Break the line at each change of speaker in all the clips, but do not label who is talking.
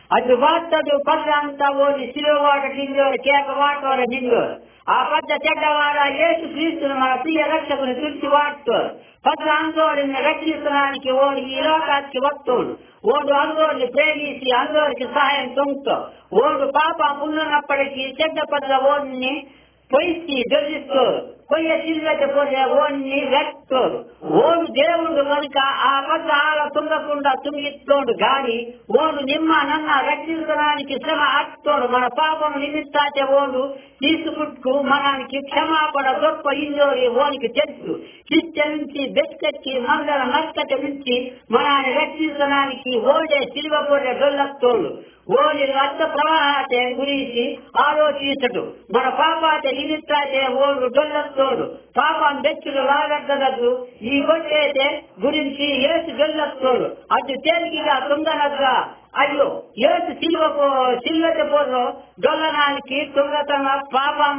ಅದು ವಾಟದು ಪದ ಅಂತ ಓದಿ ಸಿಲುವಾಟ ತಿಂದೋರು ಕೇಕ ವಾಟೋರ ನಿಂದೋರು ఆ పెద్ద చెడ్డవాడ యేసు క్రీస్తును మన ప్రియ రక్షకుని పిలిచి వాడుతాడు. పెద్ద అందోడిని రక్షించడానికి ఓడి ఈ లోకానికి వస్తాడు. ఓడు అందోడిని ప్రేమించి అందోడికి సహాయం తొంగుతాడు. ఓడు పాపం ఉన్నప్పటికీ చెడ్డ పెద్ద ఓడిని పొయ్యి దొరికిస్తాడు. కొయ్య చిల్లట పోతే ఓడిని వెక్తాడు. ఓడు దేవుడు కనుక ఆ పెద్ద ఆల తుంగకుండా తుంగిస్తోడు గాని ఓడు నిమ్మ నన్న రక్షించడానికి శ్రమ ఆడుతాడు. మన పాపం నిమిత్తాచే ఓడు తీసుకుంటూ మనానికి క్షమాపణ గొప్ప ఇంజోరి ఓనికి తెలుసు. శిక్ష నుంచి బెచ్చకి మంగళ నక్కట నుంచి మనాన్ని రక్షించడానికి ఓడే సిలువ పోడే డొల్లత్తోడు. ఓడి రక్త ప్రవాహాతే గురించి ఆలోచించడు. మన పాపాతే నిమిత్తాచే ఓడు డొల్లత్తోడు. పాపం బెచ్చులు లాగద్దదు ఈ గొడ్డైతే గురించి ఏసు డొల్లత్తోడు. అది తేలికగా తుంగనద్దా అయ్యో ఏసు సిల్వత పోలో డొల్లనానికి తుంగతన పాపం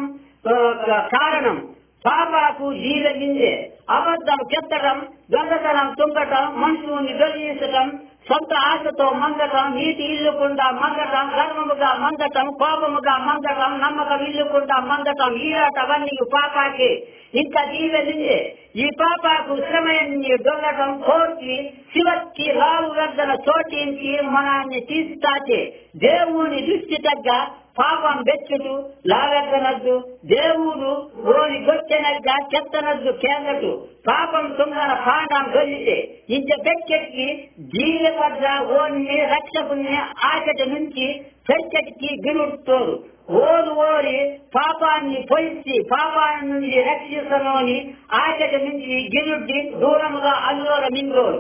కారణం. పాపాకు జీవగిందే అబద్ధం చెత్తడం దొంగతనం తుంగటం మనుషుని దొరికించటం సొంత ఆశతో మందటం నీతి ఇల్లుకుండా మందటం ధర్మముగా మందటం కోపముగా మందటం నమ్మకం ఇల్లుకుండా మందటం ఈరాటవన్నీ పాపాకి ఇంకా జీవనిందే. ఈ పాపాకు శ్రమయన్ని దొంగటం కోర్చి శివకి రావు గద్దన చోటించి మనాన్ని తీసుతాచే దేవుని దృష్టి తగ్గ పాపం బెచ్చుడు లాగద్దనద్దు. దేవుడు ఓని గొచ్చెనగ్గా చెత్తనద్దు కేంద్రటు పాపం తుంగన పాండం గొల్లితే ఇంత బెచ్చెక్కి జీవపడ్డ ఓన్ని రక్షకుని ఆచట నుంచి చర్చటికి గినుడుతోడు. ఓరు ఓరి పాపాన్ని పొయిచి పాపాన్ని నుండి రక్షించలోని ఆచట నుంచి గినుడి దూరముగా అల్లోర మింగోడు.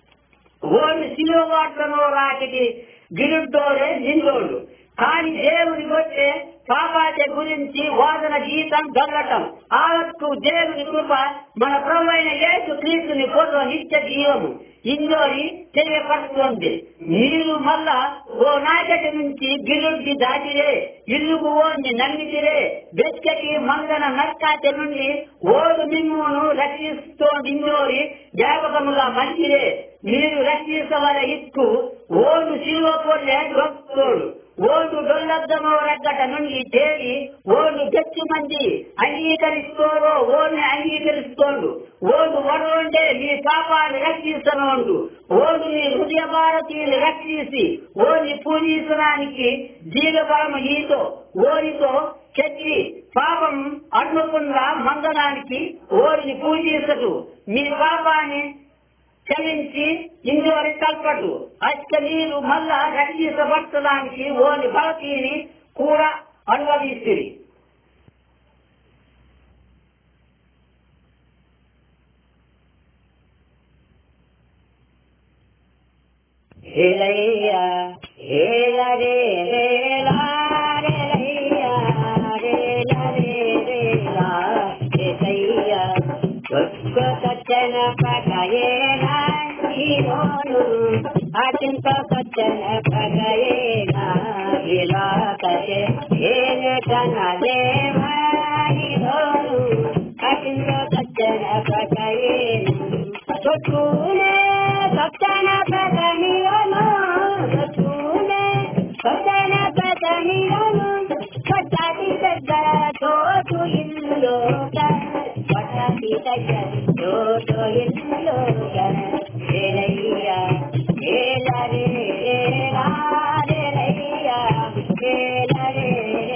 ఓని సిలువాట్లను రాకటి గినుడ్డోరే నిందోడు. కానీ దేవుని వచ్చే పాపాచ గురించి వాదన గీతం దొరకటం ఆకు దేవుని కృప మన ప్రభువైన యేసు క్రీస్తుని పొందు నిత్య జీవము ఇందోరి తెలియపడుతుంది. మీరు మళ్ళా ఓ నాయకటి నుంచి గిరుడ్డి దాటిరే ఇల్లుకు ఓన్ని నమ్మితిరే బెచ్చకి మంగన నర్కాటి నుండి ఓడు మిమ్మును రక్షిస్తూ ఇందోరి జ్ఞాపకముగా మంచిరే. మీరు రక్షించవల ఇక్కు ఓడు శిలువ పొల్లే గొప్పతోడు. ఓడు డొల్లద్దమో రగ్గట నుండి తేలి ఓడు గచ్చి మంది అంగీకరిస్తోరో ఓడిని అంగీకరిస్తోండు. ఓడు వడవండే నీ పాపాన్ని రక్షిస్తనోండు. ఓడు నీ హృదయ భారతీయుని రక్షించి ఓడిని పూజించడానికి జీవబలము నీతో ఓడితో చెట్టి పాపం అడ్డుకుండా మందడానికి ఓడిని పూజించదు. మీ పాపాన్ని క్షమించి ఇందువరి కల్పడు. అక్క నీరు మళ్ళా రక్షించబట్టడానికి ఓని భక్తిని కూడా అనుభవిస్తుంది. హేలయ్యా హేలరే రేలా రేలయ్యా రేలరే రేలా హేలయ్యా సచ్చన పగయేనా హీరోను అచింత సచ్చన పగయేనా విలాకతే ఏనటన దేవా హీరోను అచింత సచ్చన పగయేను సొట్టునే సచ్చన పగనియోను సొట్టునే సచ్చన పగనియోను సచ్చాటి దగ్గర తోటు ఇల్లులోక పటాటి దగ్గర తోటు ఇల్లులోక రేలయ్యా హేలరే రేలా రేలయ్యా హేలరే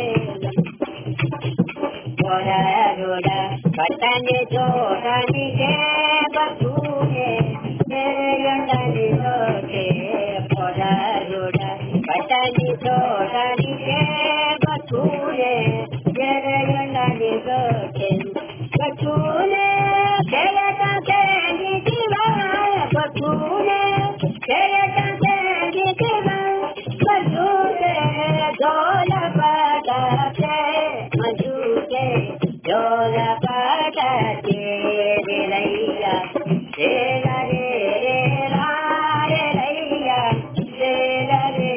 గోడ పట్టని చోటనికే బతునే నేరగండని లోకే గోడ పట్టని చోటనికే బతునే నేరగండని లోకే బతునే కేలక కేని దివా బతునే కేలక కేని దివా బతునే జోల పడతే మజుకే జోల పడతే రేలయ్యా రేలరే రేలా రేలయ్యా రేలరే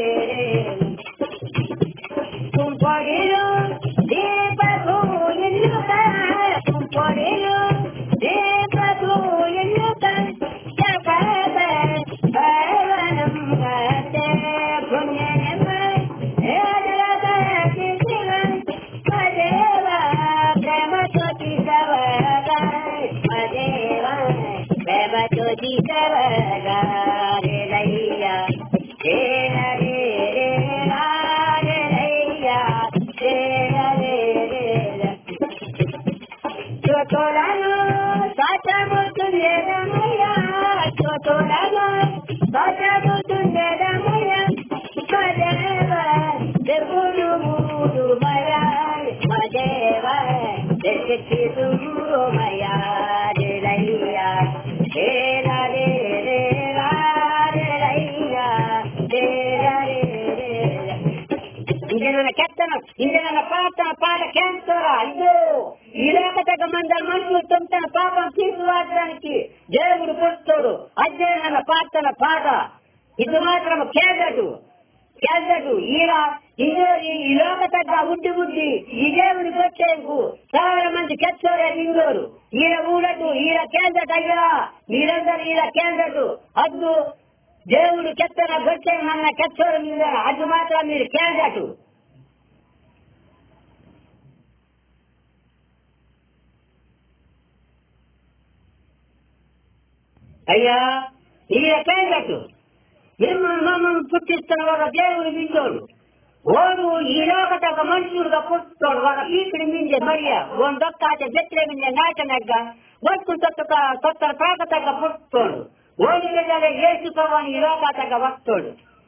కుంపడిలో దీపకు ఇల్లుక కుంపడిలో దీపకు ఇల్లుక జగత భవనం గతే పుణ్యమ ఇంత ನನ್ನ ಪ್ರಾರ್ಥನ పాట కేంద్రా ఇదో ఈ లోకతక మందల మనుషులు తమ పాపం తీర్చువాడానికి దేవుడు పుడతాడు. అదే ನನ್ನ ప్రార్థన పాట. ఇది మాత్రం కేంద్రడు ఈ లోకతగ్గ బుద్ధి ఈ దేవుడికి వచ్చేందుకు చాలా మంది కెచ్చోరే నిందోరు ఈయన ఊడటు ఈయన కేంద్రట అయ్యా మీరందరూ ఈయన కేంద్రటు అద్దు దేవుడు కెత్తన వచ్చేమన్న కెచ్చోరు మీద అది మాత్రం మీరు కేంద్రటు. అయ్యా ఈయన కేంద్రటు మమ్మల్ని పుట్టిస్తున్న ఒక దేవుడు మించోడు ఓడు ఈ లోకతగ్గ మనుషులుగా పుట్టుతాడు. ఒక పీపిడి మింజే మరియా దొక్కాచ జట్లే మింజే నాయకనగ్గా వస్తు కొత్త ప్రాకతగ్గ పుట్టుతాడు. ఓడి బిడ్డలే ఏసుకోవని ఈ లోకతగ్గ వస్తాడు.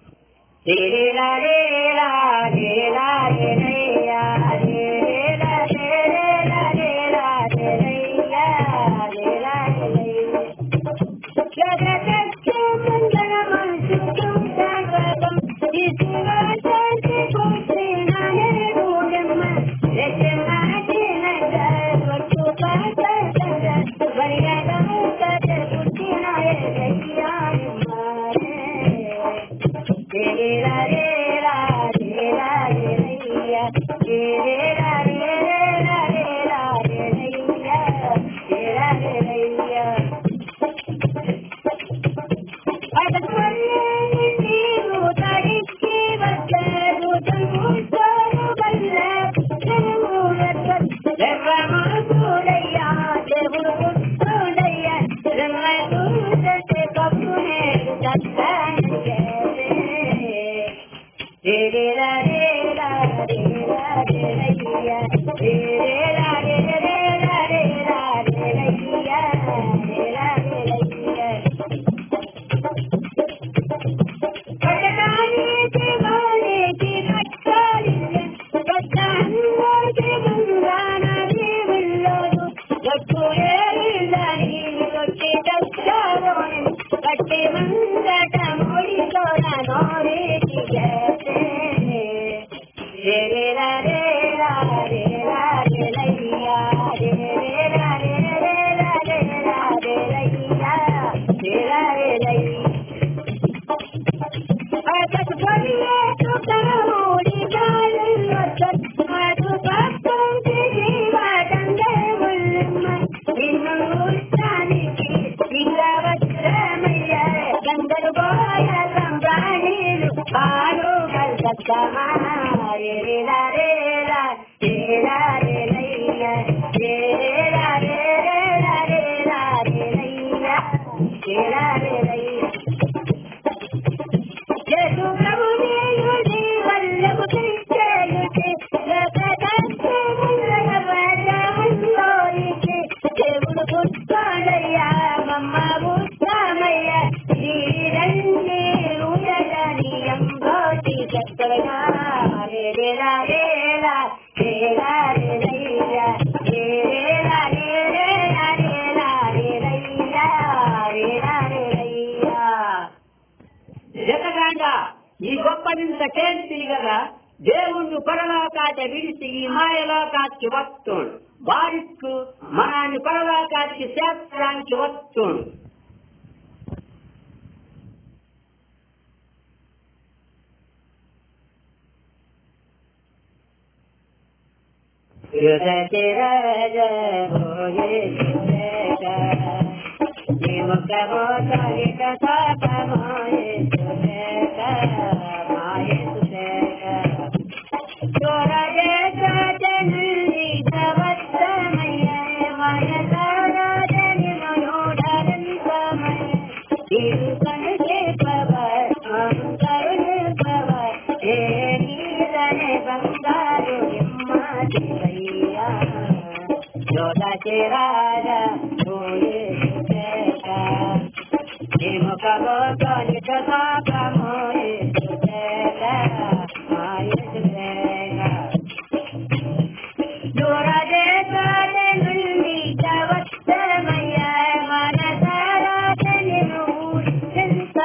ఈ గొప్పదింత కేంద్రీ కదా దేవుణ్ణి పరలోకాచ విడిచి ఈ మాయలోకానికి వస్తుండు. బారిస్కు మనాన్ని పరలోకానికి శాస్త్రానికి వస్తుండు.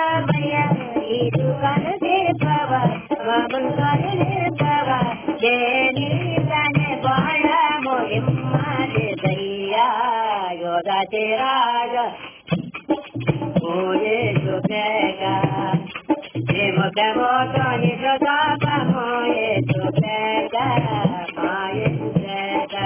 Yeah. राजा मोये सुपेगा मुख मोतनी प्रताप मोये सुपेगा माये सुपेगा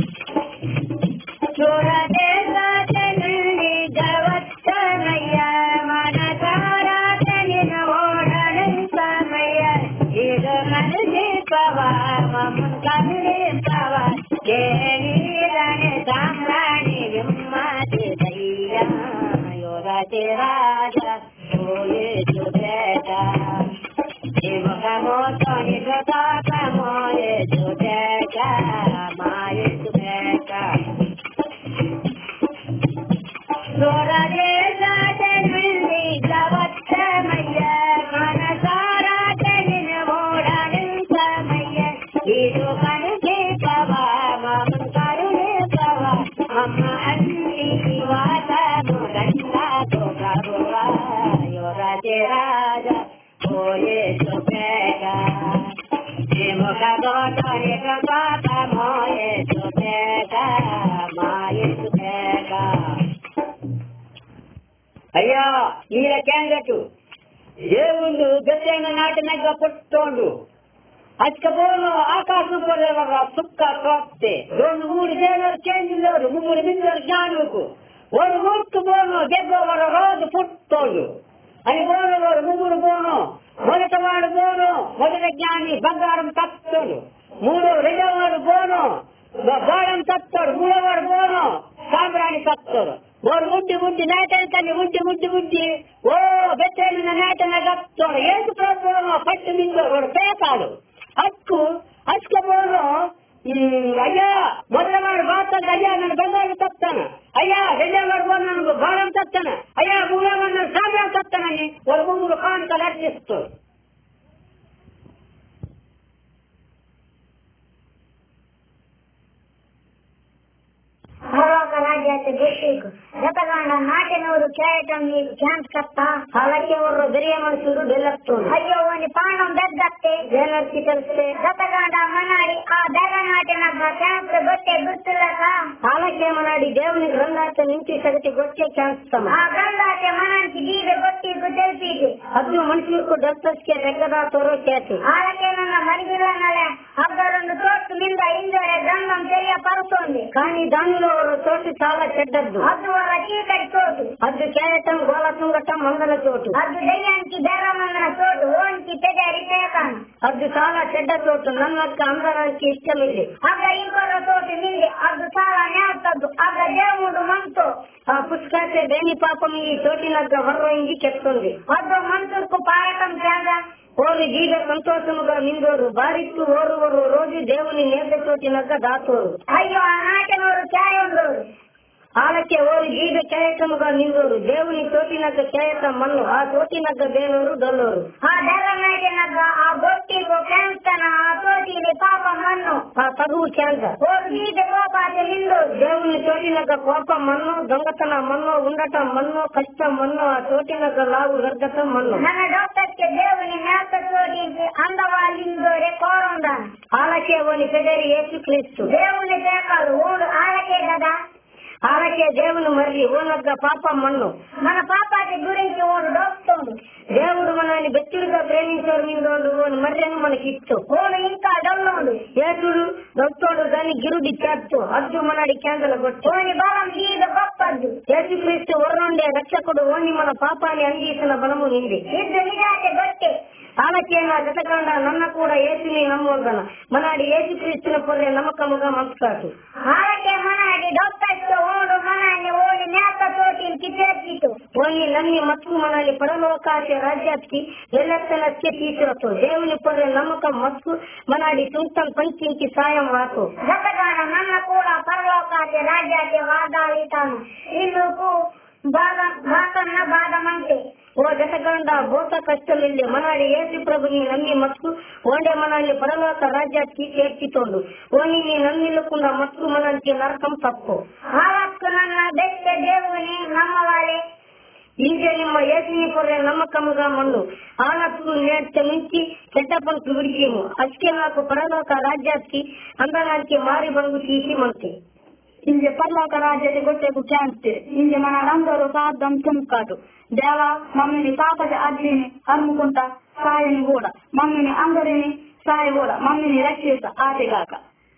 चोर देसा तनी जवत्त मैया मन तारा तनी ओढ़न समय इद मन से पवा मम कमले पवा के नीरन साम्राणी विम्माति दैया योगा राजा मोये सुपेगा मुख मोतनी प्रताप मोये सुपेगा माये सुपेगा राजा मोये सुपेगा मुख मोतनी प्रताप मोये सुपेगा माये सुपेगा అయ్యా ఈయన క్యాండిడేట్ దేవుళ్ళు గెలిచిన నాటినగా పుట్టోండు అచ్చపోను ఆకాశం పోలేవరా సుక్క కోప్తే రెండు మూడు జైలు చేంజ్లోరు ముగ్గురు మిందరు జ్ఞానుకు ఒక మూర్ఖు పోను దెబ్బవర రోజు పుట్టోండు అని పోను ముగ్గురు పోను మొదటవాడు పోను మొదటి జ్ఞాని బంగారం తప్పుతాడు రెండవవాడు పోను బాణం తప్పుతాడు మూడవవాడు పోను సాంబ్రాణి తప్పుతాడు వారు ముడ్డి నాయకుని ముడ్డి ఓ బెత్తైన నాయకుని తప్పుతాడు ఏసు ప్రభుత్వం పట్టు మీద వాడు పేకాడు అచ్చుకపోను అయ్యా మొదలవాడు బాగుతాడు అయ్యా నన్ను బంగారం తప్పుతాను అయ్యా రెండవవాడు పోను నన్ను బాణం తప్పుతాను అయ్యా మూడవవాడు నన్ను సాంబ్రాణి తప్పుతానని వాడు ముగ్గురు కానుకలు అర్పిస్తాడు
ರಾಜ್ಯಕ್ಕೆ ಗೆಟ್ಟಿಗೂ ಜತಗಾಂಡ ನಾಟಿನವರು ಕೇಳಟಂ నీకు ఛాన్స్ కత్తా
అలాగే ఎవరు దరియా మనుషులు డెల్లొస్తుంది
అయ్యో అని పాండం దగ్గత్తే
జనర్కి తెలిస్తే
జతగాండ మనాడి ఆ దెగ నాటిన ఛాన్స్ గొట్టే గుర్తులక
అలాగేమన్నాడు దేవుని గ్రంథాత నుంచి సగటి గొట్టే ఛాన్స్
ఆ గ్రంథాత మనానికి దీవె గొట్టికు తెలిపిది
ಅದು ಮನುಷ್ಯರು ದಸ್ತಸ್ಗೆ ರೆಕ್ಕದ ತೋರೋ ಕೇತಿ
అలాగే నన్న మరిగిల్లనలే అగ్గరుండు తోటు మింద ఇంజోరే గ్రంథం తెలియపరుస్తోంది
కానీ దానిలో చోటు చాలా చెడ్డద్దు
అద్దు వల్ల చీకటి చోటు
అది కేయటం గోళ తుంగటం మందల చోటు
అద్దు దయ్యానికి బెర్రమందన చోటు ఓనికి పెదరి పేకాను
అది చాలా చెడ్డ చోటు నన్నక్క అందరానికి ఇష్టమిల్లి
అగ్గ ఇంకొర చోటు మింది అద్దు చాలా నేర్తద్దు అగ్గ దేవుడు మనతో
ఆ పుష్కరితే దేని పాపం ఈ చోటినగ్గ వర్రోయింది చెప్తుంది
అద్దు మనుషులకు పారటం చేదా
ఓరు జీవ సంతోషముగా నిందోరు బారిస్తూ ఓరు రోజు దేవుని నేత చోటినగ్గ దాతోరు
అయ్యో ఆ నాటినోరు ఛాయుండోరు
ఆలకే ఓరు జీవ ఛాయకముగా నిందోరు దేవుని చోటినగ్గ ఛాయత మన్ను ఆ చోటినగ్గ దేనోరు దొల్లోరు
ఆ దెర్ర నాటినగ్గ ఆ బొట్టికు క్యాన్స్తన ఆ చోటిని పాప మన్ను
ఆ తగువు ఛాన్స్
ఓరు జీవ కోపాతి నిందోరు
దేవుని చోటినగ్గ కోపం మన్ను దొంగతన మన్ను ఉండటం మన్ను కష్టం మన్ను ఆ చోటినగ్గ లావు గర్గటం మన్ను
ನನ್ನ ಡಾಕ್ಟರ್ಗೆ దేవుని నేత చోటికి అందవాళ్ళిందోరే కోరుందా
ఆలకే ఓని పెదరి యేసుక్రీస్తు
దేవుని పేకాలు ఓడు ఆలకే కదా
ఆలకే దేవుని మరి ఓనగ్గ పాపం మన్ను
మన పాపాటి గురించి ఓడు డోక్తోండు
దేవుడు మనల్ని బెచ్చుడుగా ప్రేమించారు మీదోడు ఓని మర్రెను మనకి ఇచ్చు
ఓడు ఇంకా డొల్లోడు
యేసుడు దొక్తోడు దాన్ని గిరుడి చేస్తూ అద్దు మనడి కేంద్ర కొట్టు
ఓని బలం జీవ గొప్పద్దు
యేసుక్రీస్తు ఓర్రుండే రక్షకుడు ఓని మన పాపాన్ని అందించిన బలము నింది
ఇద్దు నిజాతే గొట్టే
ఆలకే నా జతకాండ నన్న కూడా యేసుని నమ్మోగన మనాడి యేసుక్రీస్తున పొర్రే నమ్మకముగా మంచుకాటు
ఆలకే మనాడి డొక్కచ్చు ఓడు మనాన్ని ఓడి నేత చోటికి చేర్చిತು
ఓని నమ్మి మత్తు మనల్ని పరలోకాశ రాజ్యానికి ఎల్లెత్తనಕ್ಕೆ తీసుకురతో దేవుని పొర్రే నమ్మకం మత్తు మనాడి సొంతం పంచింకి సాయం వాకు
జతగాన నన్న కూడా పరలోకాశ రాజ్యానికి వాదాలితాను ఇందుకు బాధన్న బాధమంటే
ఓ జతగాండ భూత కష్టమిల్లి మనాడి యేసు ప్రభుని నమ్మి మత్తు ఓండే మనల్ని పరలోక రాజ్యానికి చేర్చితోండు ఓని నీ నమ్మిల్లకుండా మత్తు మనల్ని నరకం తప్పు
ಆವತ್ತು ನನ್ನ ಬೆಟ್ಟ ದೇವನೇ ನಮ್ಮವಾಳೆ
ಈಗ ನಿಮ್ಮ యేసుని పొర్రే నమ్మకముగా మన్ను ఆనకు నేర్చ నుంచి చెడ్డ పనుకు విడిచేము అస్కే నాకు పరలోక రాజ్యానికి అందరానికి మారి బంగు తీసి మంచి
ఇంజ పర్లోక రాజ్యది గొట్టెకు క్యాన్స్తే ఇంజ మనలందరూ సార్థం తుంకాటు దేవా మమ్మల్ని పాపది అగ్నిని అమ్ముకుంటా సాయని కూడా మమ్మల్ని అందరిని సాయ కూడా మమ్మల్ని రక్షిత ఆటగాక.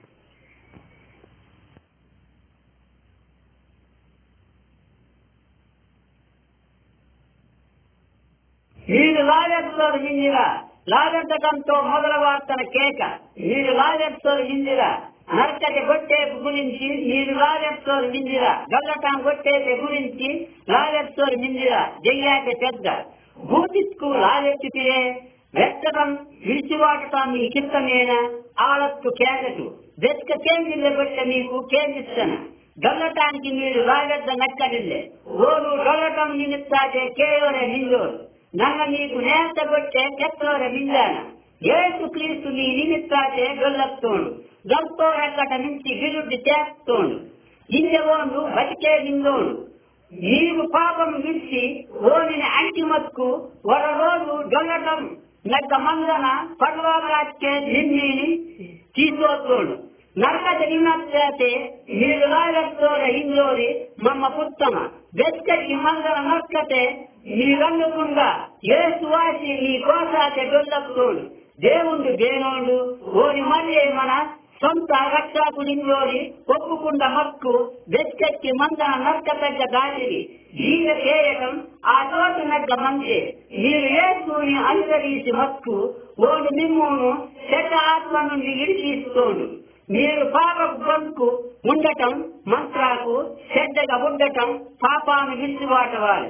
వీరు లాగెత్తోరు హిందిరా లాగెత్తకంతో మొదల వార్తన కేక వీరు లాగెత్తోరు హిందిరా నరకటి గొట్టేపు గురించి మీరు లాగెత్తోరు హిందిరా గల్లటం గొట్టేపే గురించి లాగెత్తోరు హిందిరా జయ్యాకే పెద్ద భూతికు లాగెత్తితే వెచ్చడం విడిచివాటం మీ కిత్తమేనా ఆలత్తు కేగటు వెచ్చ కేంద్ర గొట్టె మీకు కేంద్రిస్తాను గల్లటానికి మీరు లాగెద్ద నక్కడిల్లే ఓరు గల్లటం నిమిత్తాదే కేవలే నిందోరు ನನ್ನ నీకు నేతగొట్టే ಕೆತ್ತೋರ ಮಿಂದಾನ ಏಸು ಕ್ರೀಸ್ತು నీ నిమిత్తాచే గొల్లత్తోండు గొల్తోరెక్కట నుంచి విరుద్ధి చేస్తోండు ఇంజవోండు బతికే నిందోండు నీవు పాపం విడిచి ఓనిని అంటిమత్కు ఒక రోజు గొల్లటం నగ్గ మందన పర్వాకాచ్చే నిన్నీని తీసుకోతోండు నరకత నిన్నతే మీరు లాగత్తోర ఇందోరి మమ్మ పుత్తమ వెచ్చటి మందన నరకతే మీరన్నకుండా ఏసువాసి నీ కోసాచే గొల్లత్తోడు దేవుండు దేనోడు ఓని మళ్ళీ మన సొంత రక్షకుడిందోని ఒప్పుకుండా మక్కు వెచ్చటి మందన నరక తగ్గ దానిది ఈగ చేయటం ఆ చోటు నగ్గ మందే మీరు ఏసుని అనుసరించి మక్కు ఓని మిమ్మును చెడ్డ ఆత్మ నుండి విడిపిస్తోడు మీరు పాప గొంతు ఉండటం మంత్రాకు చెడ్డగా ఉండటం పాపాన్ని విడిచివాటవాలి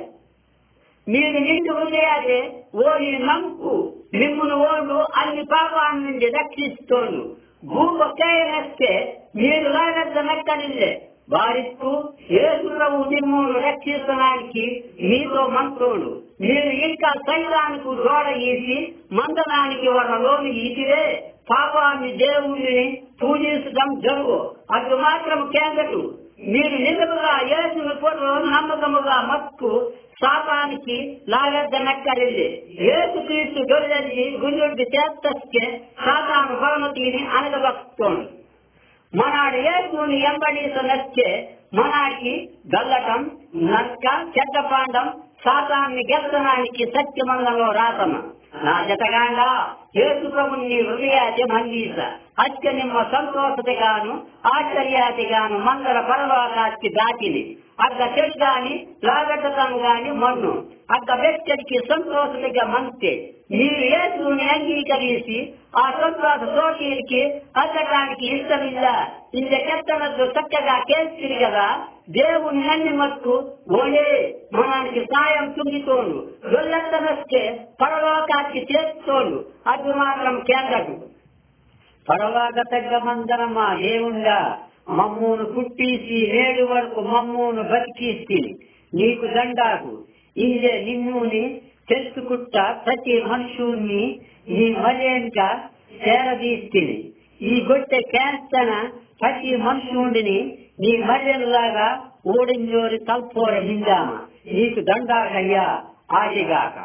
మీరు నిండు హృదయాలే ఓని నంకు మిమ్మును ఓడు అన్ని పాపాల నుండి రక్షిస్తోను భూపకేస్తే మీరు లాగద్ద నక్కనిల్లే వారిస్తూ యేసు ప్రభు మిమ్మును రక్షించడానికి మీతో మంత్రోడు మీరు ఇంకా సైతానికి గోడ ఈసి మందనానికి వాళ్ళలోని ఈసిరే పాపాన్ని దేవుడిని పూజించడం జరుగు అటు మాత్రం కేంద్రటు మీరు నిజముగా యేసుని పొరు నమ్మకముగా మక్కు శాపానికి లాగద్ద నక్కరిల్లి యేసు క్రీస్తు గొర్రెల్ని గుంజుడి చేస్తే శాతాను బహుమతిని అనగబక్తోండు మనాడు యేసుని ఎంబడీస నచ్చే మనాకి గల్లటం నక్క చెడ్డపాండం శాతాన్ని గెత్తనానికి సత్యమంగంలో రాతమ నా జతగాండ యేసు ప్రభుని హృదయాతి మందీస అత్య నిమ్మ సంతోషతగాను ఆశ్చర్యాతిగాను మందర పరలోకానికి దాటిని అగ్గ చెడు గాని లాగటం గాని మన్ను అగ్గ వ్యక్తికి సంతోషతగా మంతే మీరు యేసుని అంగీకరించి ఆ సంతోష సోకీరికి అగ్గటానికి ఇష్టమిల్ల ఇంకెత్తనద్దు చక్కగా కేసులు కదా దేవుని నన్ను మట్టు ఓలే మనానికి సాయం తుంగితోండు గొల్లెత్తనస్తే పరలోకానికి చేస్తోండు అది మాత్రం కేంద్రడు పరలోక తగ్గ మందరమా దేవుండా మమ్మూను పుట్టిసి నేడు వరకు మమ్మూను బతికిస్తి నీకు దండాకు ఇంజే నిన్నుని తెలుసుకుంటా ప్రతి మనుషుని నీ మర్యాద చేరదీస్తిని ఈ గొట్టె క్యాన్సన ప్రతి మనుషుడిని నీ మర్యాదలాగా ఓడింజోరి తల్పోర నిందామ నీకు దండాకయ్యా ఆదిగాక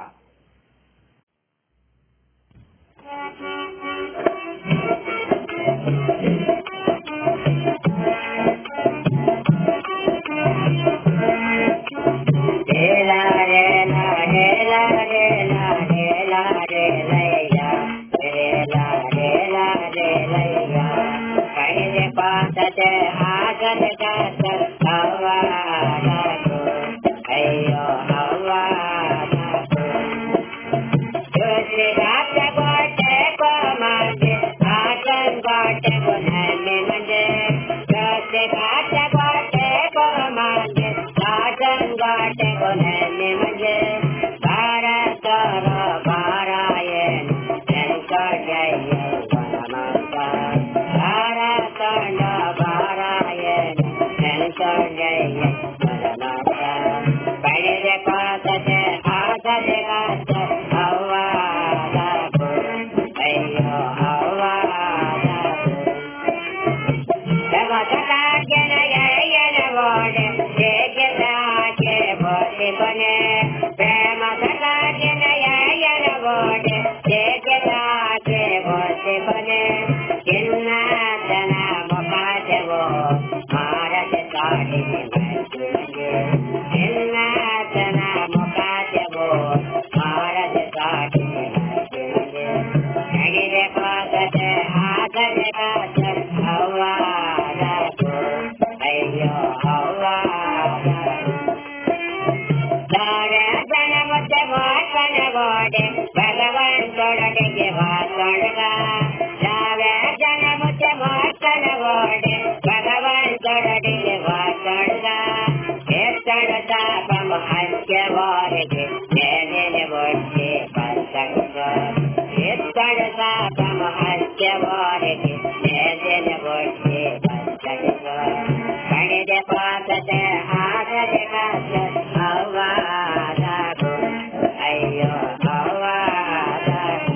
Hava
ತೊಡಟಿಗೆ ವಾಸೊಳಗ ನಾವೇ ಜನ ಮುಚ್ಚೆ ಮಕ್ಕಳ ಓಡೆ ಭಗವಂತೊಡಟಿಗೆ ವಾಸೊಳಗ ಎತ್ತಡ ತಾಪಮ ಹಂಚವಾರಿಗೆ ಮೇಲಿನ ಒಟ್ಟೆ ಬರ್ತಂಗ ಎತ್ತಡ ತಾಪಮ ಹಂಚವಾರಿಗೆ ಮೇಲಿನ ಒಟ್ಟೆ ಬರ್ತಂಗ ಕಣಿದ ಪಾತತೆ ಆಗದೆ ಕಾಸ ಅವ್ವಾದಾಗು ಅಯ್ಯೋ ಅವ್ವಾದಾಗು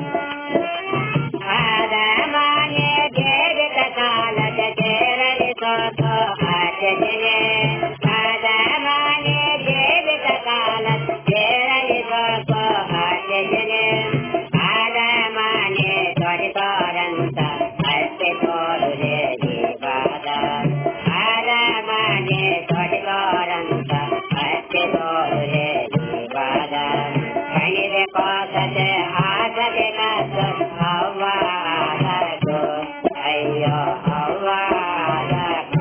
ಆದ ಮಾನೆ ದೇವಿತ ಕಾಲದ ಕೇರಳಿ ಸೋತೋ ಆಚೆನೆ ಆದ ಮಾನೆ ದೇವಿತ ಕಾಲದ ಕೇರಳಿ ಸೋತೋ ಆಚೆನೆ ಆದ ಮಾನೆ ತೊಡಿತೋರಂತ ಅಷ್ಟೆ ತೋರುದೆ ಜೀವಾದ ಆದ ಮಾನೆ ತೊಡಿತೋರಂತ ಅಷ್ಟೆ ತೋರುದೆ ಜೀವಾದ ಕಣಿದೆ ಕೋಸತೆ ಆಗದೆ ಕಾಸ ಅವ್ವಾದಾಗು ಅಯ್ಯೋ ಅವ್ವಾದಾಗು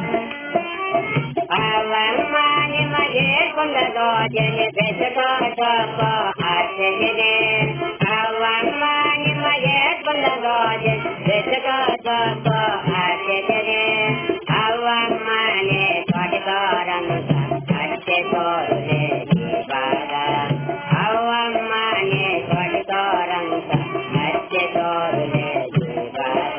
ಅವಮ್ಮ ನಿಮಗೆ ಕೊಂಡದೋ ಜನೆ ಬೆಸಕೋ ಸೋಕೋ ಆಚೆನೆ ಅವಮ್ಮ ನಿಮಗೆ ಕೊಂಡದೋ ಜನೆ ಬೆಸಕೋ ಸೋಕೋ ಆಚೆನೆ ಅವಮ್ಮನೆ ತೊಡಿತೋರಂತ ಅಷ್ಟೆ ತೋರುದೆ ಜೀವಾದ ಅವಮ್ಮನೆ ತೊಡಿತೋರಂತ ಅಷ್ಟೆ ತೋರುದೆ ಜೀವಾದ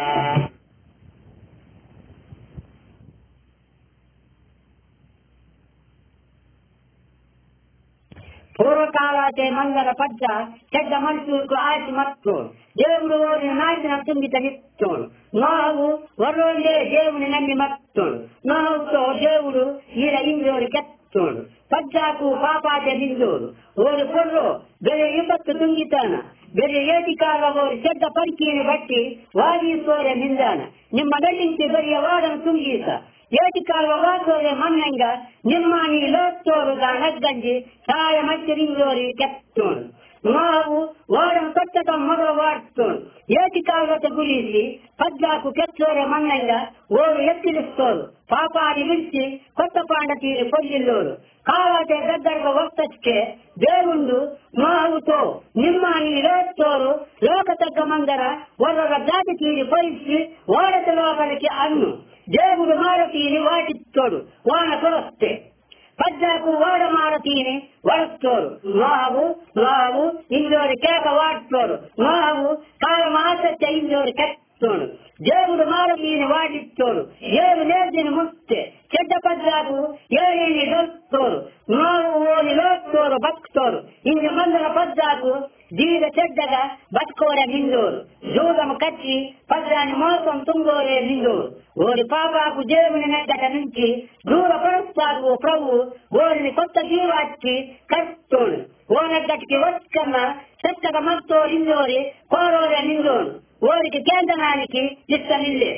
ಪೂರ್ವಕಾಲಾಚೆ ಮಂಗಲ ಪದ್ಯ చెడ్డ మనుషులకు ఆశ మత్తు దేవుడు ఓడిని నాశనం తుంగిత నిత్తోడు నోహవు వరోలే దేవుని నమ్మి మత్తోడు నోహవుతో దేవుడు ఈడ ఇంద్రోడి ಕೆತ್ತೋಡು ಪಜ್ಜಾಕು ಪಾಪಾಚ ನಿಂದೋಡು ಓಡು ಕೊರ್ರೋ ಬೆಲೆ ವಿಪತ್ತು ತುಂಗಿತಾನ ಬೆಲೆ ಏಟಿಕಾಲ ಓಡಿ చెడ్ಡ ಪರಿಕೀನಿ ಬಟ್ಟಿ ವಾದೀಸೋರೆ ನಿಂದಾನ ನಿಮ್ಮ ಗಳ್ಳಿಂಚೆ ಬೆರೆಯ ವಾದನ ತುಂಗೀತ ఏటికాల వాసోరే మన్నంగా నిమ్మాని లోత్తోరుగా నగ్గంజి సాయ మధ్యరింగోరి ಕೆತ್ತೋಡು ನಾವು వారం తొట్టకం మొదల వాడుతోడు ఏటికాలత గురించి పజ్జాకు కెచ్చోరే మన్నంగా ఓరు ఎత్తిలిస్తోడు పాపాన్ని విడిచి కొత్త పాండ తీరి పొందిల్లోడు కావాటే దగ్గరగా వస్తకే దేవుండు నోహవుతో నిమ్మాని లోత్తోరు లోక తగ్గ మందర ఒర్రొక జాతి తీరి పొలిచి ఓడత లోపలికి అన్ను దేవుడు మారతీని వాటిత్తోడు వాన కొరస్తే పజ్జాకు ఓడ మారతీని వడస్తోడు నోహవు ఇందోరి కేక వాడుతోడు నోహవు కాలం ఆసత్య ఇందోరి ಕೆತ್ತೋಡು దేవుడు మారతీని వాటిత్తోడు ఏడు నేర్దిని ముస్తే చెడ్డ పజ్జాకు ఏడేని దొరుకుతోడు నోహవు ఓని లోత్తోడు బతుకుతోడు ఇంక మందల పజ్జాకు జీవ చెడ్డగా బతుకోరే నిందోడు జూదము కచ్చి పజ్జాన్ని మోసం తుంగోరే నిందోడు ఓడి పాపాకు దేవుని నెగ్గట నుంచి దూరపరుస్తాడు ప్రభు ఓడిని కొత్త జీవాచ్చి కట్టోడు ఓ నెగ్గటికి వచ్చకన్నా చెత్తగా మత్తో నిందోరి కోరోరే నిందోడు ఓడికి కేంద్రానికి ఇష్టమిల్లే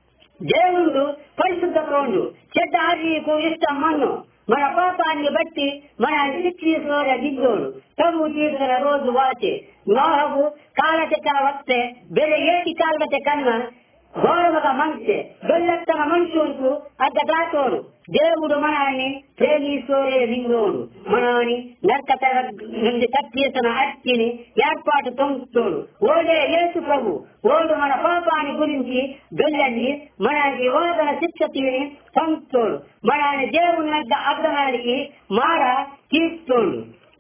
దేవుడు పరిశుద్ధతోడు చెడ్డ ఆర్యకు ఇష్టం మన్ను మన పాపాన్ని బట్టి మన శిక్షిసోరే దిగ్గోడు ప్రభు తీర్చిన రోజు వాచే నోహవు కాలచక్ర వస్తే ಬೆಲೆ ಏಟಿ ಕಾಲ್ಗತೆ ಕನ್ನ గౌరవగా మంచి వెళ్ళత్తన మనుషులకు అడ్డదాతోడు దేవుడు మనల్ని ప్రేమిసోరే లింగోడు మనని నరకత నుండి తప్పిసిన అట్టిని ఏర్పాటు తొంగుతోడు ఓడే యేసు ప్రభు ఓడు మన పాపాన్ని గురించి వెళ్ళండి మనకి వాదన శిక్ష తీని తొంగుతోడు మనల్ని దేవుని వద్ద అర్థనానికి మార తీస్తోడు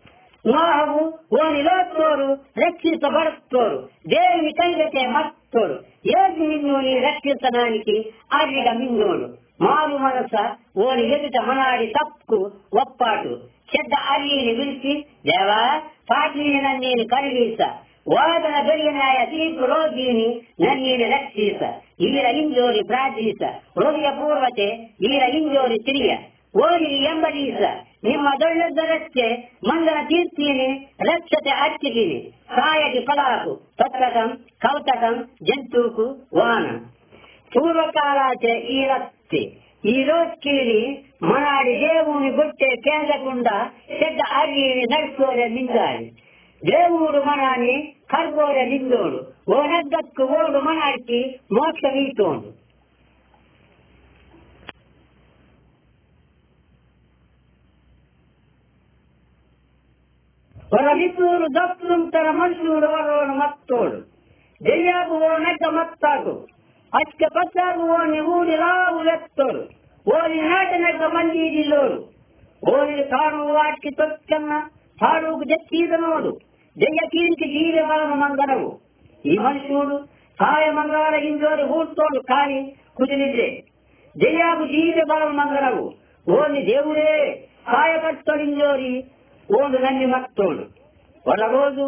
నోహవు ఓని లోత్తోడు రక్షించబడుతోడు దేవుని కైగతే మత్తోడు ఏది నిన్ను రక్షించడానికి ఆడిగ మింగోడు మారు మనస ఓని ఎదుట మనాడి తప్పుకు ఒప్పాటు చెడ్డ అరిని విడిచి దేవా పాటిని నన్ను కరిగీస వాదన ಬೆರಿಯನಾಯ ತೀರ್ಪು ರೋಗಿನಿ ನನ್ನೀನ ರಕ್ಷಿಸ ಈರ ಇಂಜೋರಿ ಪ್ರಾರ್ಥಿಸ ಹೃದಯ ಪೂರ್ವತೆ ಈರ ಇಂಜೋರಿ ತಿರಿಯ ಓರಿ ಎಂಬಡೀಸ ನಿಮ್ಮ ದೊಡ್ಡದರಕ್ಕೆ ಮಂಗಲ ತೀರ್ತೀನಿ ರಕ್ಷತೆ ಅಚ್ಚಿಗಿನಿ ಸಾಯಗಿ ಫಲಾಕು ತತ್ತಕಂ ಕೌತಕಂ ಜಂತೂಕು ವಾನ పూర్వకాలాచే ఈ రక్తి ఈ రోజుకి మనాడి దేవుని గుట్టే కేంద్రకుండా చెడ్డ అరిని నడుచుకోలే నిందాలి దేవుడు మనాన్ని కర్గోలే నిందోడు ఓ నగ్గకు ఓడు మనాడికి మోక్షమీతోడు ಹೊರಬಿಸೂರು ದಪ್ಪುಂತರ ಮನುಷ್ಯರು ಬರೋಣ ಮತ್ತೋಡು ದೆಯ್ಯಾಗುವ ನೆಗ್ಗ ಮತ್ತಾಗು ಅಚ್ಚ ಪಚ್ಚಾಗುವ ಊರಿ ಲಾವು ಎತ್ತೋಡು ಓಲಿ ನಾಟ ನೆಗ್ಗ ಮಂದಿದಿಲ್ಲೋರು ಓಲಿ ಕಾಣುವ ವಾಟಿಗೆ ತೊಚ್ಚನ್ನ ಹಾಡುగు ಜಕ್ಕೀದ ನೋಡು ದೆಯ್ಯ ಕೀರಿಕೆ ಜೀವೆ ಬಲನ ಮಂಗನವು ಈ ಮನುಷ್ಯರು ಸಾಯ ಮಂಗళ ಹಿಂಜೋರಿ ಹೂಡ್ತೋಡು ಕಾಯಿ ಕುದಿಲಿದ್ರೆ దెయ్యాకు జీవిత బలం మంగళవు ఓని దేవుడే సాయపట్టడింజోరి ఓను నన్ను మత్తోడు ఒక రోజు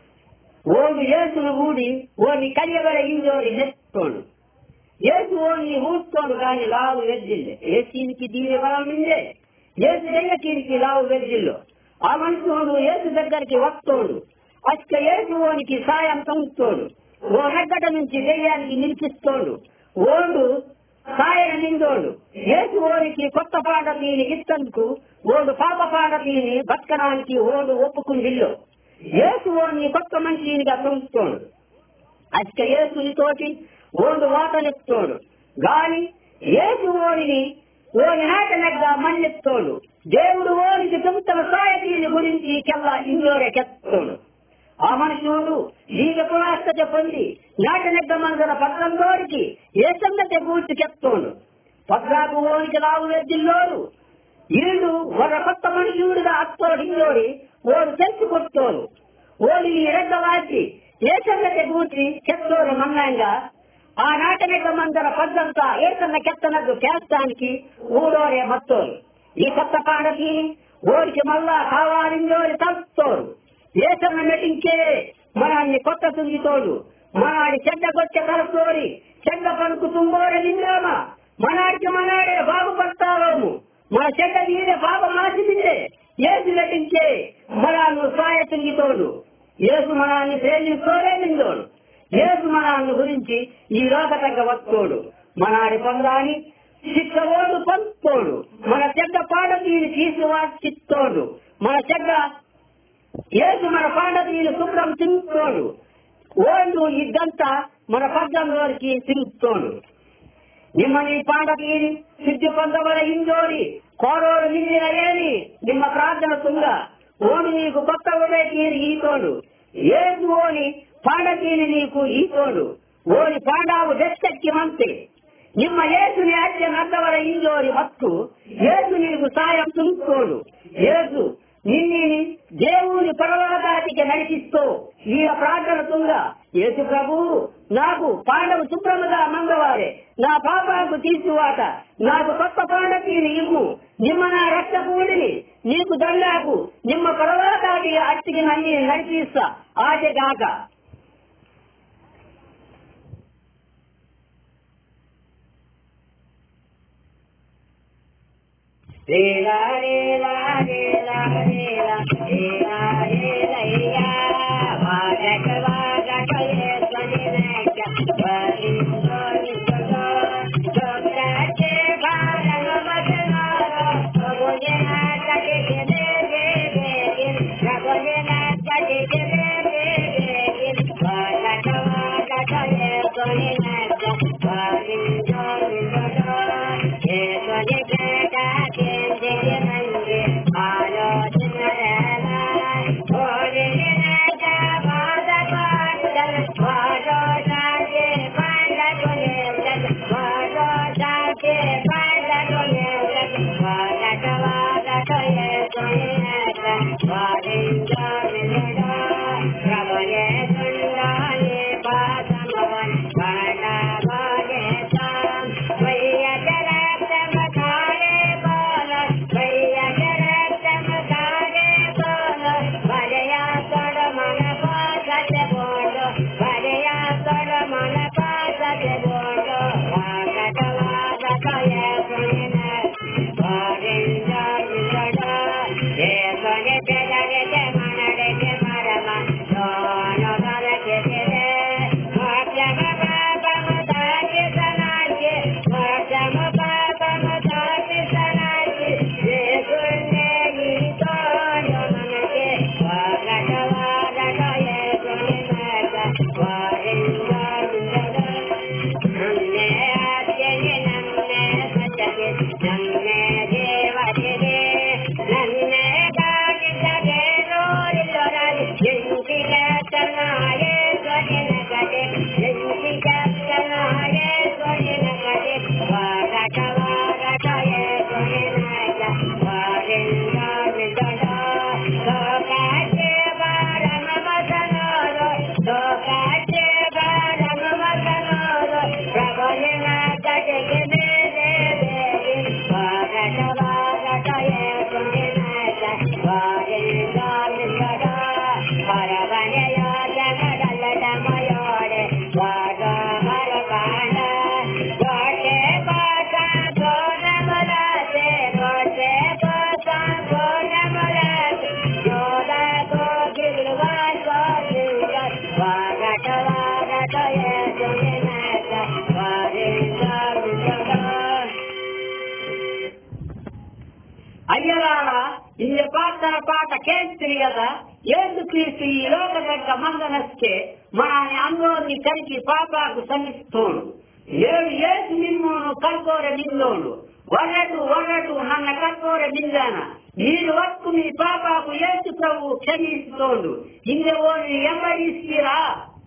ఓను యేసును ఊడి ఓని కయ్యబడ ఇంజోరి నెత్తోడు యేసు ఓని ఊడ్తోడు కాని లావు వెజ్జిల్లే ఏసీనికి దీని బలం మిందే యేసు దెయ్యకీనికి లావు వెజ్జిల్లో ఆ మనుషుడు యేసు దగ్గరికి వస్తోడు అచ్చ యేసు ఓనికి సాయం తొంగుతోడు ఓ నెగ్గట నుంచి దెయ్యానికి నిలిపిస్తోడు ఓడు సాయన నిందోడు యేసు ఓనికి కొత్త పాట తీని ఇస్తందుకు ఓడు పాప పాట తీని బతకడానికి ఓడు ఒప్పుకుందిల్లో యేసు ఓని కొత్త మనిషినిగా తొంగుతోడు అచ్చ యేసుని తోటి ఓడు వాతనెత్తోడు గాని యేసు ఓని నాట నెగ్గ మన్నెత్తోడు దేవుడు ఓనికి తుంతల సాయతీని గురించి కెల్లా ఇంజోరెకెత్తోడు ఆ మనుషుడు దీని పురాస్తత పొంది నాట నెగ్గ మందర పత్రంలోనికి ఏ సంగతి గూర్చికెత్తోడు పత్రాకు ఓనికి లావు వెద్దిల్లోడు ఈడు ఒక కొత్త మనుషుడుగా అత్తోడు ఇంజోడి ఓడు తెలుసుకొత్తోడు ఓడి రెగ్గ వాచి ఏ సంగతి గూర్చి చెత్తోడు మన్నాయంగా ఆ నాట నెగ్గ మందర పద్దంతా ఏసన్న కెత్తనగ్గు చేస్తానికి ఊడోరే మత్తోడు ఈ కొత్త పాడకి ఓడికి మళ్ళా కావాలింజోడి తలుపుతోడు ఏసన్న మెటించే మనాన్ని కొత్త తుంగితోడు మనాడి చెడ్డగొచ్చే కలుపుతోడి చెడ్డ పలుకు తుంబోరే నిందామా మనాడికి మనాడే బాగుపడతావేము మన చెడ్డ నీరే పాపం ఆశించే ఏసు మెటించే మనాన్ని సాయ తుంగితోడు ఏసు మనాన్ని ప్రేమిస్తోడే నిందోడు ఏసు మనాన్ని గురించి ఈ లోక తగ్గ వస్తోడు మనాడి పొందాని శిక్షోడు పంతోడు మన చెడ్డ పాడతీని తీసువాచిత్తోడు మన చెడ్డ ఏసు మన పాడతీని శుభ్రం తింటోడు ఓళ్ళు ఇద్దంతా మన పద్దంలోకి తిరుగుతోడు నిమ్మని పాడతీని సిద్ధి పొందబడ ఇంజోడి కోరోడు నిండిన ఏని నిమ్మ ప్రార్థన తుంగ ఓడి నీకు కొత్త ఉదయ తీరి ఈతోడు ఏసు ఓని పాడతీని నీకు ఈతోడు ఓని పాడావు దెచ్చక్కి మంతే ನಿಮ್ಮ ಏಸುನಿ ಆಜ್ಞೆ ನದ್ದವರ ಇಂಜೋರಿ ಮತ್ತು ಏಸು నీకు సాయం తుంకోడు ఏసు నిన్నిని దేవుని పరలోకానికి నడిపిస్తూ ఈ ప్రార్థన తుంగ యేసు ప్రభు నాకు పాండవు శుభ్రముగా మంగవారే నా పాపాకు తీసువాట నాకు కొత్త పాండతీని ఇమ్ము నిమ్మ నా రక్తపూడిని నీకు దండాకు నిమ్మ పరలోకానికి అట్టికి నన్ను నడిపిస్తా ఆటగాక రేలా రేలా రేలా రేలా రేలా రేలయ్యా వాజక వాజక యేసుని నెక్క వరిసోని సదో సోత్రకే భారగ వచనారో భగోజన కటికే దేవేగిన్ భగోజన కటికే దేవేగిన్ వాజక వాజక యేసుని నెక్క వరిసోని సదో యేసుని Bye. అయ్యలారా ఇంత ప్రార్థన పాట కేంద్రీ కదా యేసుక్రీస్తు ఈ లోకగడ్డ మందనస్తే మనని అందరినీ కలిసి పాపాకు శ్రమిస్తోడు ఏడు ఏసు నిన్ను కల్కోర నిన్నోడు వరటు నన్న కల్కోర నిందాన మీరు వక్కు మీ పాపాకు యేసు ప్రభు క్షమిస్తోడు ఇందులోని ఎంబడిస్తీరా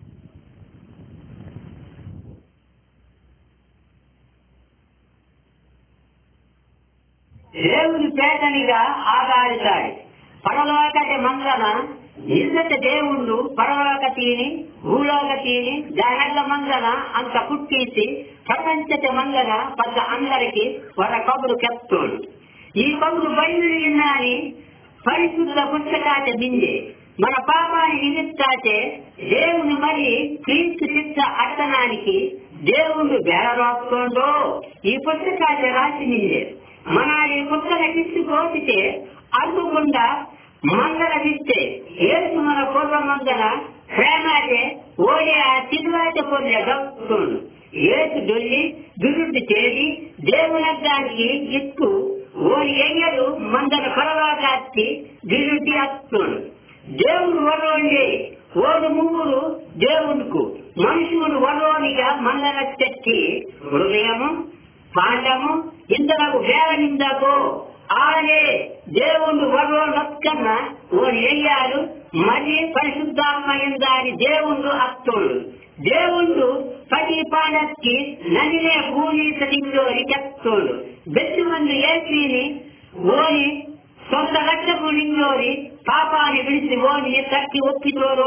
దేవుని పేదనిగా ఆధారితాడు పరలోకటి మంగళ ఇంతటి దేవుళ్ళు పరలోకతీని భూలోకతీని జగళ్ళ మంగళ అంత పుట్టించి ప్రపంచటి మంగళ పెద్ద అందరికి ఒక కబురు చెప్తోడు ఈ కబురు బయలుదేరినాని పరిశుద్ధ పుస్తకాచ బిందే మన పాపాన్ని నిమిత్తాచే దేవుని మరి క్రీస్తు శిక్ష అట్టనానికి దేవుడు బేరరాస్తోందో ఈ పుస్తకాచ రాసి నిందే మన ఈ పుస్తక తీసుకొస్తే అడ్డుకుండా మంగళిస్తే ఏసు మన పూర్వ మంగళ ప్రేమాటే ఓడే ఆ తిరువాత పొందే గౌతుండు ఏసు దొల్లి దురుద్ది చేరి దేవునగ్గానికి ఇత్తు ఓడి ఎంగలు మందల పరలోకానికి దిరుద్ది అత్తుడు దేవుడు వరోండే ఓడు ముగ్గురు దేవుడుకు మనుషుడు వరోనిగా మందల చెక్కి హృదయము పాండము ఇంతకు వేలనిందకో ఆడే దేవుడు వరో నొక్కన్న ఓడి అయ్యారు మరి పరిశుద్ధాత్మయందాని దేవుడు అత్తుడు దేవుడు పది పాడకి నదినే భూమి సదిలోని చెప్తోడు బెట్టు మంది ఏసీని ఓని సొంత రక్తపు నిందోని పాపాన్ని విడిచి ఓని తట్టి ఒప్పితోరు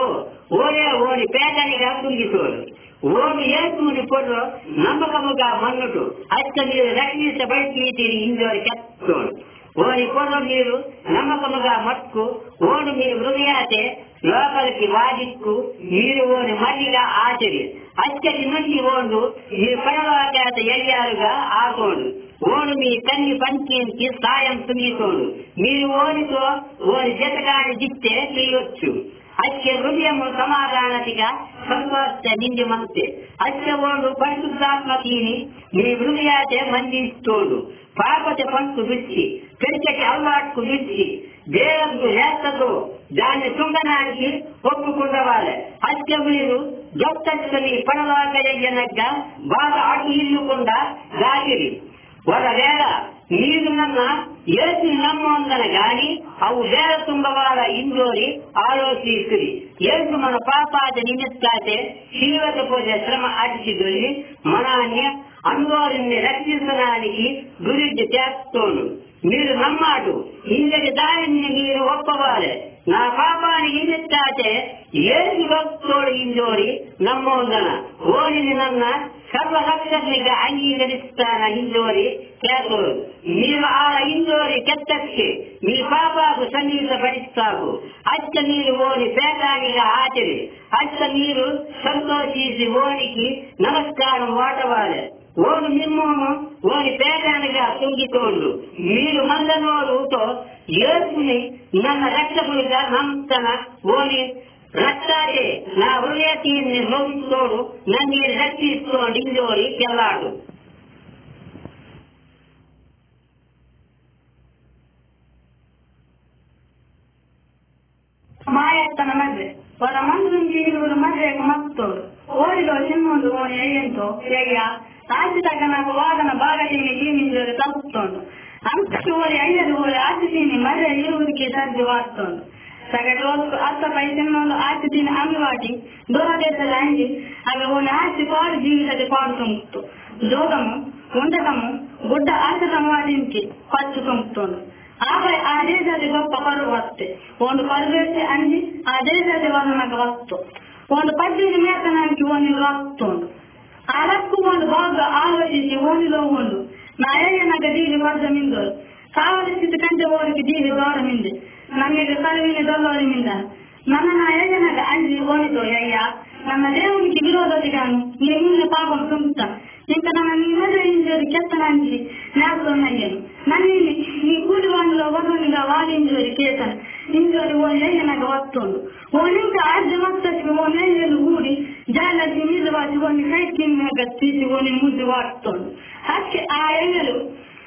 ఓని పేదనిగా తుంగితోడు ఓని ఏసుని పొర్రు నమ్మకముగా మన్నుడు అక్క మీరు రక్షించబడి ఇందోని చెప్తోడు ఓని పొర్రు మీరు నమ్మకముగా మట్టుకు ఓడు మీ హృదయాతే లోపలికి వాదిక్కు మీరు ఓని మల్లిగా ఆచరి అక్కడి నుండి ఓడు మీరు పరలోకాత అయ్యారుగా ఆకోడు ఓడు మీ తల్లి పంచానికి సాయం తుంగితోడు మీరు ఓనితో ఓని జతగాని దిస్తే తీయొచ్చు అచ్చే హృదయము సమాధానతిగా సంతోష నిండి మంతే అచ్చే ఓడు పరిశుద్ధాత్మకీని మీ హృదయాతే మందిస్తోడు పాపత పంకు విడిచి పెరిచటి అలవాటుకు విడిచి దేవుడు నేస్తతో దాన్ని తుంగనానికి ఒప్పుకుండవాలి అచ్చే మీరు దొక్కని పడలాగయ్యనగా బాగా అటు ఇల్లుకుండా దాగిరి ఒకవేళ మీరు నన్న ఏసు నమ్మందన గాని అవు వేల తుంగవాల ఇందోని ఆలోచిస్తుంది ఏసు మన పాపాద నిమిత్తాతే శీలత పోసే శ్రమ అడిచి దొరి మనాన్ని అందరిని రక్షించడానికి గురించి చేస్తోను మీరు నమ్మాడు ఇంతటి దానిని మీరు ఒప్పవాలి నా పాపాన్ని నిమిత్తాతే ఏసు భక్తోడు ఇందోరి నమ్మోందన ఓడిని నన్న సర్వరక్షకునిగా అంగీకరిస్తాన ఇందోరి చేతోడు మీరు ఆ ఇందోరి కెత్తకి మీ పాపాకు సన్నిహితపడిస్తావు అచ్చ మీరు ఓని పేదానిగా ఆచరి అచ్చ మీరు సంతోషించి ఓనికి నమస్కారం వాటవాలి ఓను మిమ్మల్ని ఓని పేదానిగా తుంగితోండు మీరు మందనోరుతో ఏసుని నన్న రక్షకునిగా నమ్ముతన ఓని రక్తాడే నా హృదయతీన్ని నోవిస్తోడు నన్ను రక్షిస్తోండి ఇందోరి చెల్లాడు
మాయత్తన మధ్య వాళ్ళ మందు నుంచి ఇరువురు మధ్య మస్తోడు ఓడిలో చిన్నోడు ఓని అయ్యంతో అయ్యా ఆశ తగ్గ నాకు వాదన బాగా తిని జీవించడు తప్పుతోండు అంతటి ఓడి అయ్యదు ఓడి ఆశ తిని మధ్య ఇరువురికి సర్ది వాడుతోండు సగటు రోజుకు అత్తపై చిన్నోళ్ళు ఆశ తిని అమ్మివాటి దూరదేశాలండి అవి ఓని ఆశ పాడు జీవితది పాడుతుంటూ జోగము ఉండటము గుడ్డ ఆశతం వాటించి పచ్చు తుంపుతోండు ఆపై ఆ దేశాది గొప్ప పరువు వస్తే ఓను పరువేసి అంది ఆ దేశాది వర్ణనకు వస్తూ ఓను పద్దెని మేతనానికి ఓని రాస్తోండు ఆ రక్కు ఓను బాగా ఆలోచించి ఓనిలో ఉండు నా నాకు దీని వర్ధమిందో కావలసింది కంటే ఓరికి దీని దూరమింది నన్ను కలువిని దొల్లోని మీద నన్ను నా నాకు అంది ఓనితో అయ్యా నన్న దేవునికి విరోధతిగాను నీ ముందు పాపం తుంపుతా ఇంకా నన్ను నీ మధ్య చెత్తనానికి నేస్తున్నాయ్యాను నన్ను నీ కూలి వాళ్ళలో వరునిగా వాదించోరి చేశాను ఇంజోరి ఓన్లే నాకు వస్తుండు ఓనింకా ఆర్జమత్తకి ఓనేళ్ళు ఊడి జాలకి నీళ్ళు వాటి ఓని కైకి తీసి ఓని ముద్దు వాడుతోండు అచ్చి ఆ ఎంగలు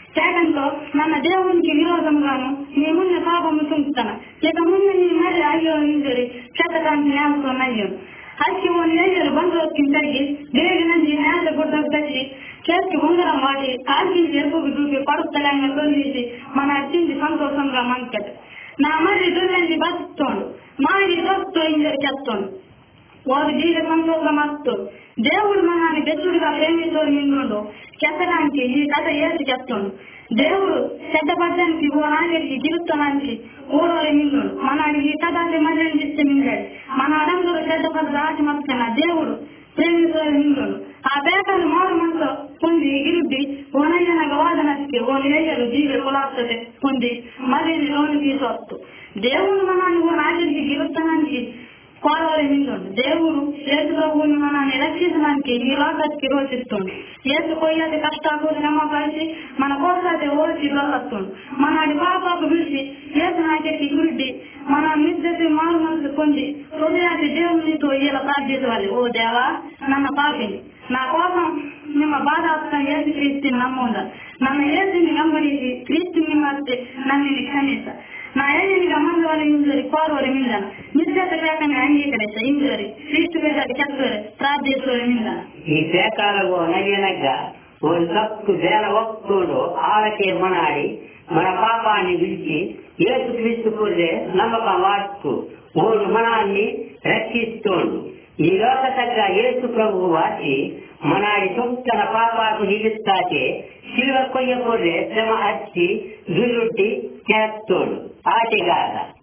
కేకంతో నన్న దేవునికి విరోధంగాను నీ ముందు పాపము తుంపుతాను ఇక ముందు నీ మరి అయ్యో ఇంజరి చెత్తడానికి నేలతో అయ్యాను అచ్చి ఓ నేజలు బంధువుకి తగ్గి దేవి నుంచి నేల గుడ్డకు తెచ్చి చేతికి ఉంగరం వాడి ఆర్కించి ఎరుపుకు దూకి పడుతలంగా తొలిసి మన అచ్చింది సంతోషంగా మంకట్ నా మరి దుల్లంది బతుకుతోండు మాది దొస్తూ ఇంజరి చెత్తోండు వారి జీవిత సంతోషమస్తూ దేవుడు మనల్ని బెచ్చుడుగా ప్రేమితో నిండు చెత్తడానికి ఈ కథ ఏసి చెప్తుండు దేవుడు చెడ్డపడ్డానికి ఓ నాగరికి జీవితానికి ఊరోలి నిండు మన ఈ కథ మళ్ళీ ఇస్తే నిండాడు మన అడంగులు చెడ్డపడ్డ రాసి మర్చిన దేవుడు ప్రేమితో నిండు ఆ పేకలు మారు మనతో పొంది గిరుడ్డి ఓనయ్యన గవాదనకి ఓ నిలయలు జీవి కులాసతే పొంది మళ్ళీ లోని తీసుకొస్తూ దేవుడు మనల్ని ఓ నాగరికి గిరుతానికి కోరవలి నిండు దేవుడు యేసు ప్రభువుని మనల్ని రక్షించడానికి ఈ లోకానికి రోచిస్తుండు యేసు కొయ్యది కష్టాలు శ్రమ కలిసి మన కోసాది ఓల్చి దొల్లస్తుండు మన పాపాకు పిలిచి యేసు నాకెట్టి గుడ్డి మన నిద్రకి మారు మనసు పొంది హృదయాన్ని దేవునితో ఇలా ప్రార్థించాలి ఓ దేవా నన్న పాపిని నా కోసం ನಿಮ್ಮ ಬಾಧಾಸ್ತ ಏಸು ಕ್ರಿಸ್ತಿನ ನಮ್ಮೊಂದ ನನ್ನ ಏಸಿನ ಗಂಬಡಿಸಿ ಕ್ರಿಸ್ತಿನಿ ಮತ್ತೆ ನನ್ನನ್ನು ಕ್ಷಮಿಸ నా ఏజెనికి అమ్మందువల్ల ఇంజరి కోరవరి మిందన నిశ్చత లేకనే అంగీకరించ ఇంజరి క్రీస్తు వేదాది చెప్తారు ప్రార్థిస్తారు మిందన
ఈ పేకాలకు నయ్యనగ్గా ఓ తక్కు వేల ఒక్కడు ఆలకే మనాడి మన పాపాన్ని విడిచి యేసు క్రీస్తు పూజే నమ్మకం వాడుతూ ఓడు మనాన్ని రక్షిస్తోండు ఈ లోక తగ్గ యేసు ప్రభువు వాసి మనాడి సొంతన పాపాకు నిలుస్తాకే శిలువ కొయ్యకూడదే శ్రమ హచ్చి దురుట్టి చేస్తోడు ఆటిగాక